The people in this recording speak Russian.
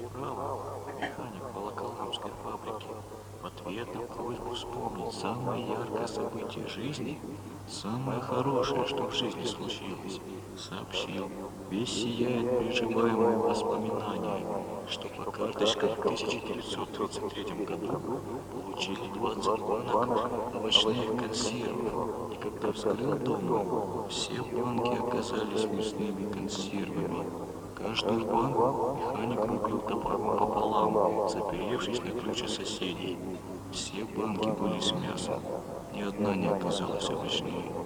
право, механик Волоколамской фабрики, в ответ на просьбу вспомнить самое яркое событие жизни, самое хорошее, что в жизни случилось, сообщил, весь сияет переживаемым воспоминанием, что по карточкам в 1933 году получили 20 банок овощных консервов, и когда вскрыл дома, все банки оказались мясными консервами. Каждую банку механик рубил пополам, заперевшись на ключ у соседей. Все банки были с мясом, ни одна не оказалась овощной.